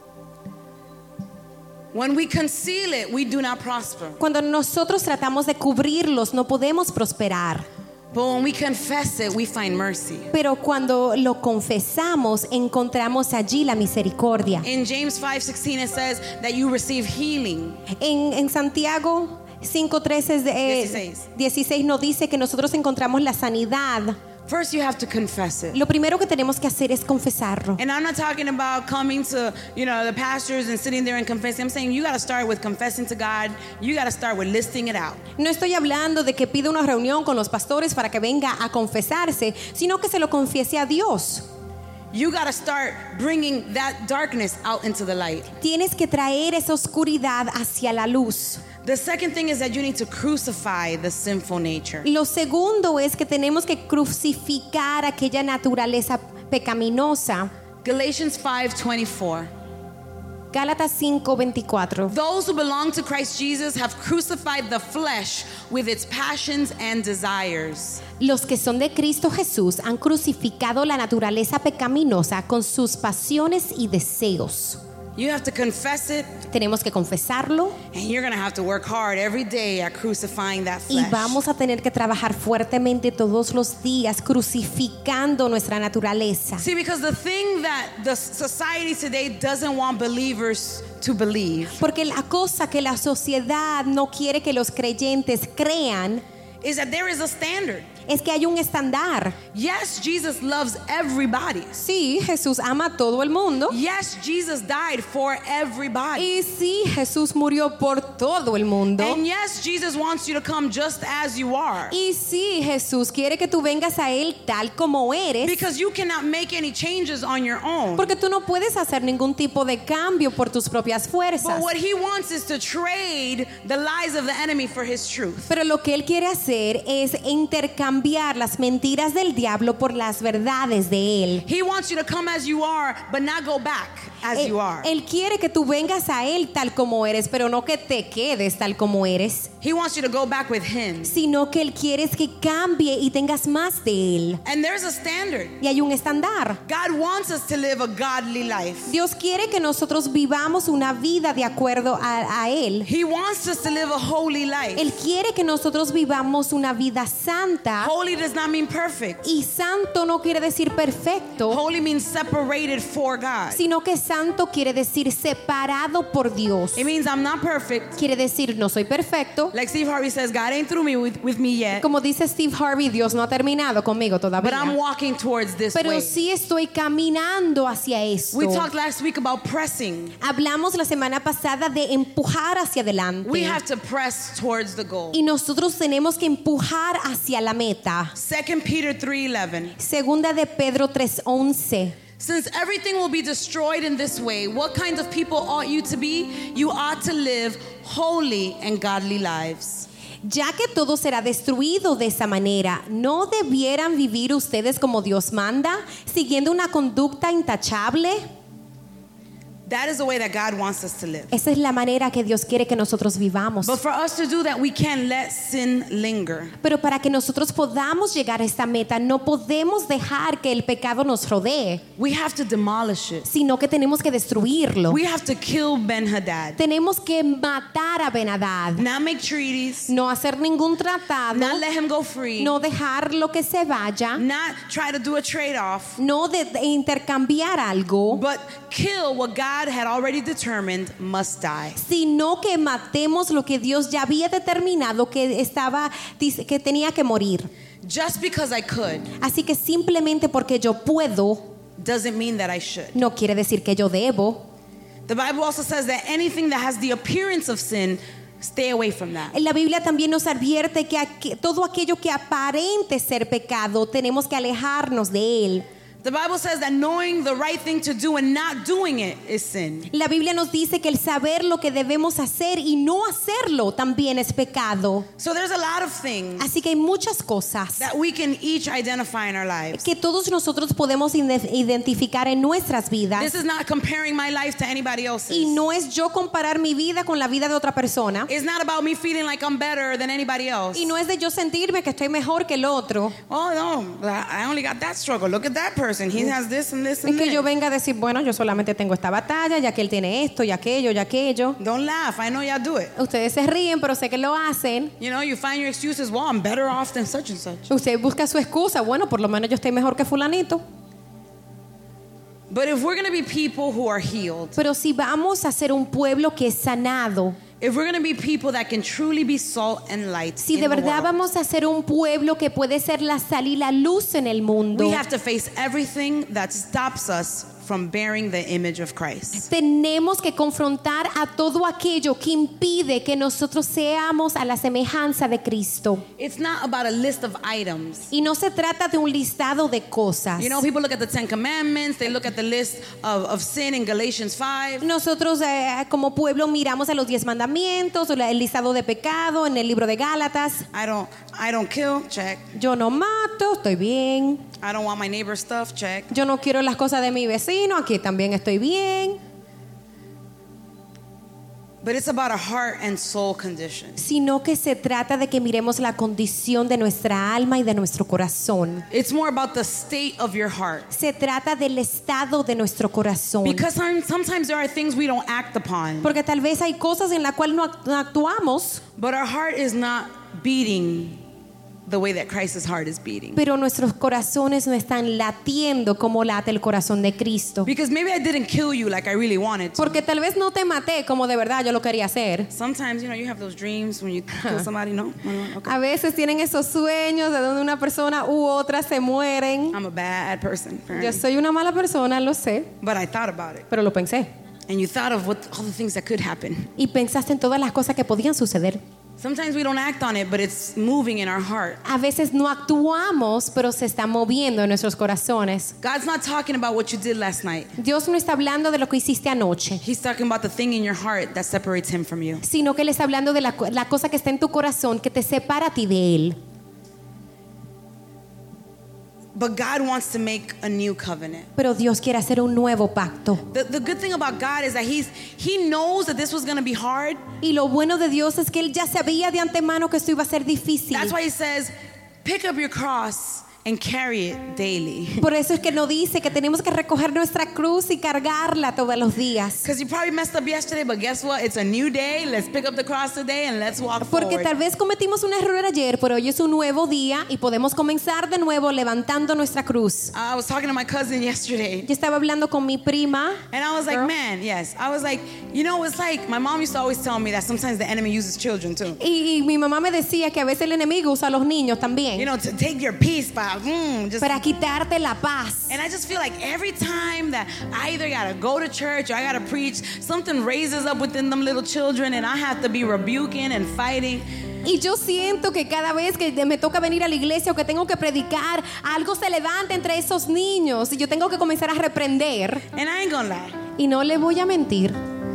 When we conceal it, we do not prosper. Cuando nosotros tratamos de cubrirlos, no podemos prosperar. But when we confess it, we find mercy. Pero cuando lo confesamos, encontramos allí la misericordia. In James five sixteen, it says that you receive healing. En, en Santiago cinco trece eh, dieciséis nos dice que nosotros encontramos la sanidad. First, you have to confess it. Lo primero que tenemos que hacer es confesarlo. And I'm not talking about coming to, you know, the pastors and sitting there and confessing. I'm saying you got to start with confessing to God. You got to start with listing it out. No estoy hablando de que pida una reunión con los pastores para que venga a confesarse, sino que se lo confiese a Dios. You got to start bringing that darkness out into the light. Tienes que traer esa oscuridad hacia la luz. The second thing is that you need to crucify the sinful nature. Lo segundo es que tenemos que crucificar aquella naturaleza pecaminosa. Galatians five twenty-four. Gálatas cinco veinticuatro. Those who belong to Christ Jesus have crucified the flesh with its passions and desires. Los que son de Cristo Jesús han crucificado la naturaleza pecaminosa con sus pasiones y deseos. You have to confess it. Tenemos que confesarlo. And you're going to have to work hard every day at crucifying that Y flesh. vamos a tener que trabajar fuertemente todos los días crucificando nuestra naturaleza. See, because the thing that the society today doesn't want believers to believe Porque la cosa que la sociedad no quiere que los creyentes crean is that there is a standard. es que hay un estándar. Yes, Jesus loves everybody. Sí, Jesús ama a todo el mundo. Yes, Jesus died for everybody. Y sí, Jesús murió por todo el mundo. And yes, Jesus wants you to come just as you are. Y sí, Jesús quiere que tú vengas a Él tal como eres. Because you cannot make any changes on your own. Porque tú no puedes hacer ningún tipo de cambio por tus propias fuerzas. But what he wants is to trade the lies of the enemy for his truth. Pero lo que Él quiere hacer es intercambiar las mentiras del diablo por las verdades de Él. He wants you to come as you are, but not go back as Él, you are. Él quiere que tú vengas a Él tal como eres, pero no que te quedes tal como eres, He wants you to go back with him. sino que Él quiere que cambie y tengas más de Él. And there's a standard. Y hay un estándar. God wants us to live a godly life. Dios quiere que nosotros vivamos una vida de acuerdo a, a Él. He wants us to live a holy life. Él quiere que nosotros vivamos una vida santa. Holy does not mean perfect. Y santo no quiere decir perfecto, Holy means separated for God. sino que santo quiere decir separado por Dios. It means I'm not perfect. Quiere decir no soy perfecto. Like Steve Harvey says, God ain't through me with, with me yet, Como dice Steve Harvey, Dios no ha terminado conmigo but I'm todavía. walking towards this Pero way. sí estoy caminando hacia esto. We talked last week about pressing. Hablamos la semana pasada de empujar hacia adelante. We have to press towards the goal. Y nosotros tenemos que empujar hacia la meta. Second Peter three eleven. Segunda de Pedro tres once. Since everything will be destroyed in this way, what kind of people ought you to be? You ought to live holy and godly lives. Ya que todo será destruido de esa manera, ¿no debieran vivir ustedes como Dios manda, siguiendo una conducta intachable? That is the way that God wants us to live. Esa es la manera que Dios quiere que nosotros vivamos. But for us to do that, we can't let sin linger. Pero para que nosotros podamos llegar a esta meta, no podemos dejar que el pecado nos rodee, We have to demolish it. sino que tenemos que destruirlo. We have to kill Ben-Hadad. Tenemos que matar a Ben-Hadad, Not make treaties. no hacer ningún tratado, Not let him go free. no dejarlo que se vaya, Not try to do a trade-off. no de, de intercambiar algo, But kill what God had already determined must die. sino que matemos lo que Dios ya había determinado que estaba que tenía que morir. Just because I could Así que simplemente porque yo puedo doesn't mean that I should. no quiere decir que yo debo. The Bible also says that anything that has the appearance of sin, stay away from that. En la Biblia también nos advierte que aqu- todo aquello que aparente ser pecado tenemos que alejarnos de él. The Bible says that knowing the right thing to do and not doing it is sin. La Biblia nos dice que el saber lo que debemos hacer y no hacerlo también es pecado. So there's a lot of things Así que hay muchas cosas that we can each identify in our lives. que todos nosotros podemos ide- identificar en nuestras vidas. This is not comparing my life to anybody else's. Y no es yo comparar mi vida con la vida de otra persona. It's not about me feeling like I'm better than anybody else. Y no es de yo sentirme que estoy mejor que el otro. Oh no, I only got that struggle. Look at that person. He has this and this Es and que yo this. venga a decir, bueno, yo solamente tengo esta batalla, ya que él tiene esto y aquello y aquello. Don't laugh. I know y'all do it. Ustedes se ríen, pero sé que lo hacen. You know, you find your excuses. Well, I'm better off than such and such. Usted busca su excusa. Bueno, por lo menos yo estoy mejor que fulanito. But if we're going to be people who are healed, Pero si vamos a ser un pueblo que es sanado, if we're going to be people that can truly be salt and light si in de the verdad world, vamos a ser un pueblo que puede ser la sal y la luz en el mundo, we have to face everything that stops us from bearing the image of Christ. tenemos que confrontar a todo aquello que impide que nosotros seamos a la semejanza de Cristo. It's not about a list of items. Y no se trata de un listado de cosas. You know, people look at the Ten Commandments, they look at the list of, of sin in Galatians five. Nosotros eh, como pueblo miramos a los diez mandamientos, o la- el listado de pecado en el libro de Gálatas. I don't, I don't kill, check. Yo no mato, estoy bien. I don't want my neighbor's stuff, check. Yo no quiero las cosas de mi vecino, aquí también estoy bien. But it's about a heart and soul condition. Sino que se trata de que miremos la condición de nuestra alma y de nuestro corazón. It's more about the state of your heart. Se trata del estado de nuestro corazón. Because some- sometimes there are things we don't act upon, Porque tal vez hay cosas en las cuales no act- no actuamos, but our heart is not beating the way that Christ's heart is beating. pero nuestros corazones no están latiendo como late el corazón de Cristo. Because maybe I didn't kill you like I really wanted to. Porque tal vez no te maté como de verdad yo lo quería hacer. Sometimes, you know, you have those dreams when you kill somebody, no? No, no, okay. A veces tienen esos sueños de donde una persona u otra se mueren. I'm a bad person, Yo apparently. soy una mala persona, lo sé, But I thought about it. pero lo pensé. And you thought of what all the things that could happen. Y pensaste en todas las cosas que podían suceder. Sometimes we don't act on it, but it's moving in our heart. A veces no actuamos, pero se está moviendo en nuestros corazones. God's not talking about what you did last night. Dios no está hablando de lo que hiciste anoche, He's talking about the thing in your heart that separates him from you. sino que Él está hablando de la, co- la cosa que está en tu corazón que te separa a ti de Él. But God wants to make a new covenant. Pero Dios quiere hacer un nuevo pacto. The, the good thing about God is that he's, He knows that this was going to be hard. Y lo bueno de Dios es que Él ya sabía de antemano que esto iba a ser difícil. That's why He says, pick up your cross and carry it daily. Por eso es que nos dice que tenemos que recoger nuestra cruz y cargarla todos los días. Because you probably messed up yesterday, but guess what? It's a new day. Let's pick up the cross today and let's walk Porque forward. tal vez cometimos un error ayer, pero hoy es un nuevo día y podemos comenzar de nuevo levantando nuestra cruz. I was talking to my cousin yesterday, Yo estaba hablando con mi prima and I was like, Girl. man, yes. I was like, you know, it's like my mom used to always tell me that sometimes the enemy uses children too. y, y mi mamá me decía que a veces el enemigo usa a los niños también You know, to take your peace, but mm, just. para quitarte la paz. And I just feel like every time that I either gotta go to church or I gotta preach, something raises up within them little children, and I have to be rebuking and fighting. Y yo siento que cada vez que me toca venir a la iglesia o que tengo que predicar, algo se levanta entre esos niños y yo tengo que comenzar a reprender. And I ain't gonna lie, Y no le voy a mentir,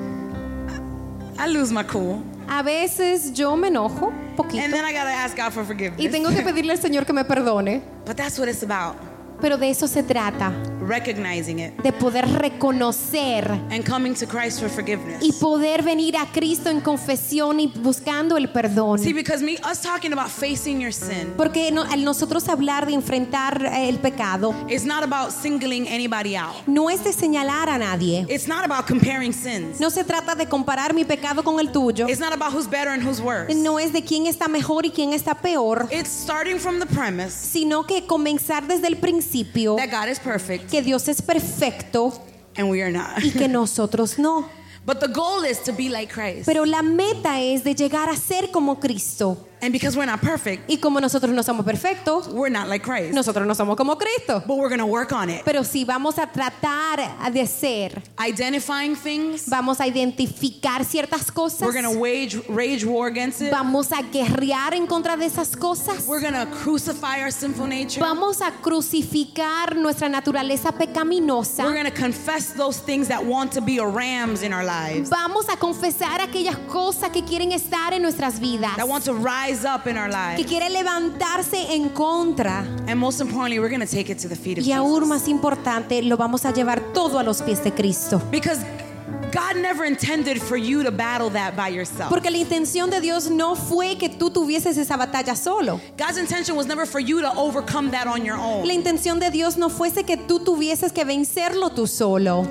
I lose my cool, a veces yo me enojo un and poquito then I gotta ask God for forgiveness. y tengo que pedirle al Señor que me perdone. But that's what it's about, Pero de eso se trata, recognizing it de poder reconocer and coming to Christ for forgiveness. y poder venir a Cristo en confesión y buscando el perdón. See, because me, us talking about facing your sin, Porque no- al nosotros hablar de enfrentar eh, el pecado, it's not about singling anybody out. no es de señalar a nadie. It's not about comparing sins. No se trata de comparar mi pecado con el tuyo. It's not about who's better and who's worse. No es de quién está mejor y quién está peor, It's starting from the premise sino que comenzar desde el principio that God is perfect que Dios es perfecto and we are not. y que nosotros no. But the goal is to be like Christ. Pero la meta es de llegar a ser como Cristo. And because we're not perfect, Y como nosotros no somos perfectos, we're not like Christ. nosotros no somos como Cristo. But we're going to work on it. Pero sí vamos a tratar de ser, Identifying things. vamos a identificar ciertas cosas, We're going to wage rage war against it. vamos a guerrear en contra de esas cosas, We're going to crucify our sinful nature. vamos a crucificar nuestra naturaleza pecaminosa, We're going to confess those things that want to be a rams in our lives. vamos a confesar aquellas cosas que quieren estar en nuestras vidas, That want to rise up in our que lives. quieren levantarse en contra. And most importantly, we're going to take it to the feet of Y aún Jesus. más importante, lo vamos a llevar todo a los pies de Cristo. Because God never intended for you to battle that by yourself. Porque la intención de Dios no fue que tú tuvieses esa batalla solo. God's intention was never for you to overcome that on your own. La intención de Dios no fuese que tú tuvieses que vencerlo tú solo,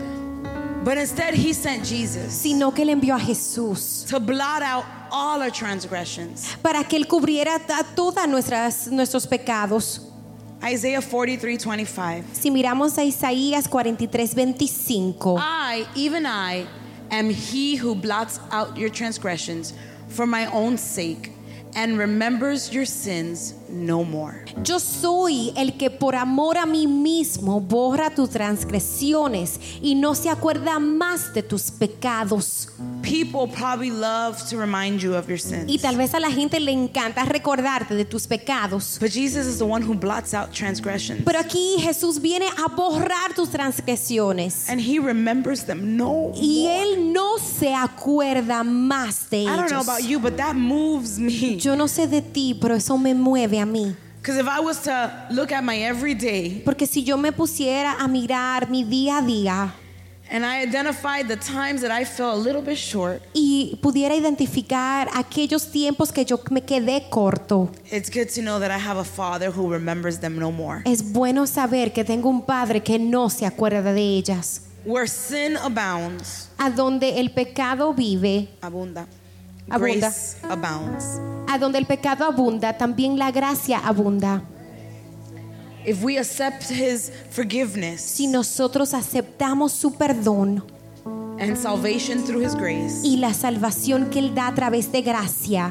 But instead, He sent Jesus sino que Él envió a Jesús to blot out all our transgressions. para que Él cubriera a todos nuestros pecados. Isaiah forty-three twenty-five. Si miramos a Isaías cuarenta y tres veinticinco, I, even I, am He who blots out your transgressions for my own sake and remembers your sins no more. yo soy el que por amor a mí mismo borra tus transgresiones y no se acuerda más de tus pecados. People probably love to remind you of your sins. Y tal vez a la gente le encanta recordarte de tus pecados. But Jesus is the one who blots out transgressions. Pero aquí Jesús viene a borrar tus transgresiones. And He remembers them no Y more. Él no se acuerda más de I don't know ellos. about you, but that moves me. Yo no sé de ti, pero eso me mueve a mí. Because if I was to look at my everyday Porque si yo me pusiera a mirar mi día a día and I identified the times that I fell a little bit short, y pudiera identificar aquellos tiempos que yo me quedé corto, it's good to know that I have a Father who remembers them no more. es bueno saber que tengo un Padre que no se acuerda de ellas. Where sin abounds, A donde el pecado vive, abunda, Abunda. grace abounds. a donde el pecado abunda, también la gracia abunda. If we accept His forgiveness Si nosotros aceptamos su perdón and salvation through His grace, y la salvación que Él da a través de gracia,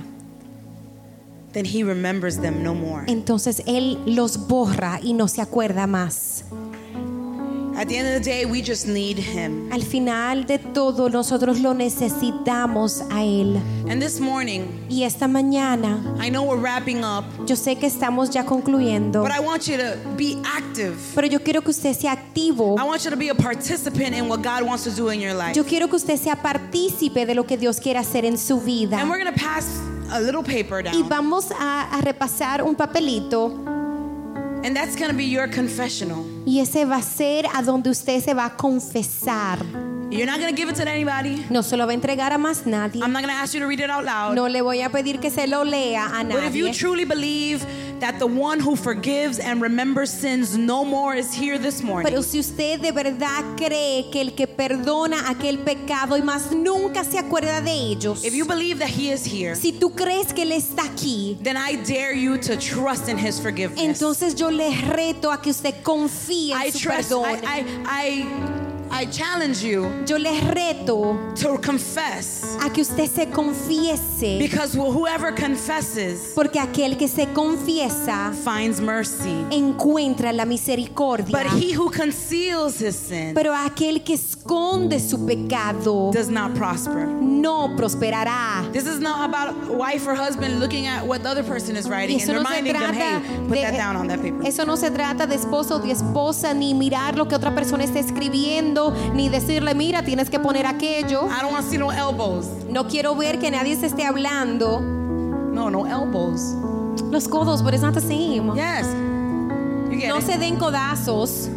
then He remembers them no more. entonces Él los borra y no se acuerda más. At the end of the day, we just need Him. Al final de todo, nosotros lo necesitamos a Él. And this morning, Y esta mañana, I know we're wrapping up, yo sé que estamos ya concluyendo, but I want you to be active. pero yo quiero que usted sea activo. I want you to be a participant in what God wants to do in your life. Yo quiero que usted sea partícipe de lo que Dios quiere hacer en su vida. And we're going to pass a little paper Y down. vamos a, a repasar un papelito. And that's going to be your confessional. Y ese va a ser a donde usted se va a confesar. You're not going to give it to anybody. No se lo va a entregar a más nadie. I'm not going to ask you to read it out loud. No le voy a pedir que se lo lea a But if you nadie. truly believe that the one who forgives and remembers sins no more is here this morning, Pero si usted de verdad cree que el que perdona aquel pecado y más nunca se acuerda de ellos, if you believe that He is here, si tú crees que Él está aquí, then I dare you to trust in His forgiveness. entonces yo le reto a que usted confíe I en su trust, perdón. I, I, I, I challenge you Yo le reto to confess, a que usted se confiese, because whoever confesses porque aquel que se confiesa finds mercy. encuentra la misericordia. But he who conceals his sin Pero aquel que esconde su pecado does not prosper. no prosperará. This is not about wife or husband looking at what the other person is Y writing and eso no se reminding them, trata hey, put de, that down on that paper. eso no se trata de esposo o de esposa, ni mirar lo que otra persona está escribiendo, ni decirle, mira, tienes que poner aquello. I don't want to see no elbows. No quiero ver que nadie se esté hablando. No, no elbows. Los codos, but it's not the same. Yes. You get No it. se den codazos.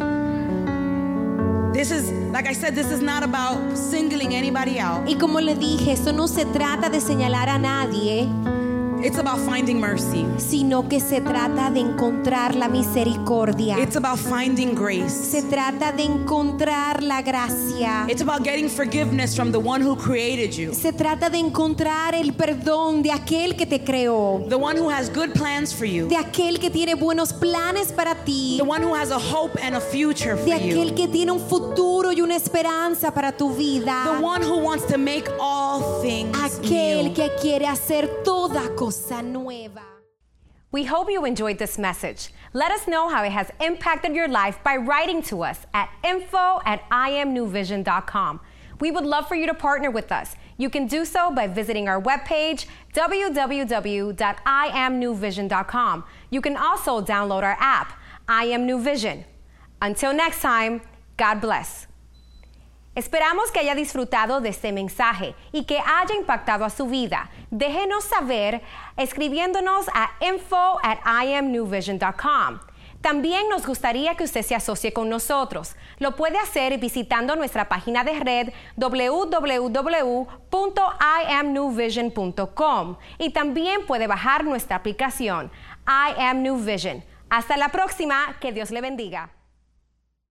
This is, like I said, this is not about singling anybody out. Y como le dije, esto no se trata de señalar a nadie, It's about finding mercy. sino que se trata de encontrar la misericordia. It's about finding grace. Se trata de encontrar la gracia. It's about getting forgiveness from the one who created you. Se trata de encontrar el perdón de aquel que te creó, The one who has good plans for you. de aquel que tiene buenos planes para ti, The one who has a hope and a future for de aquel you. que tiene un futuro y una esperanza para tu vida, The one who wants to make all things aquel new. que quiere hacer toda cosa cosa nueva. We hope you enjoyed this message. Let us know how it has impacted your life by writing to us at info at I am new vision dot com. We would love for you to partner with us. You can do so by visiting our webpage, w w w dot I am new vision dot com. You can also download our app, I Am New Vision. Until next time, God bless. Esperamos que haya disfrutado de este mensaje y que haya impactado a su vida. Déjenos saber escribiéndonos a info at I am new vision dot com. También nos gustaría que usted se asocie con nosotros. Lo puede hacer visitando nuestra página de red w w w punto I am new vision punto com y también puede bajar nuestra aplicación I Am New Vision. Hasta la próxima, que Dios le bendiga.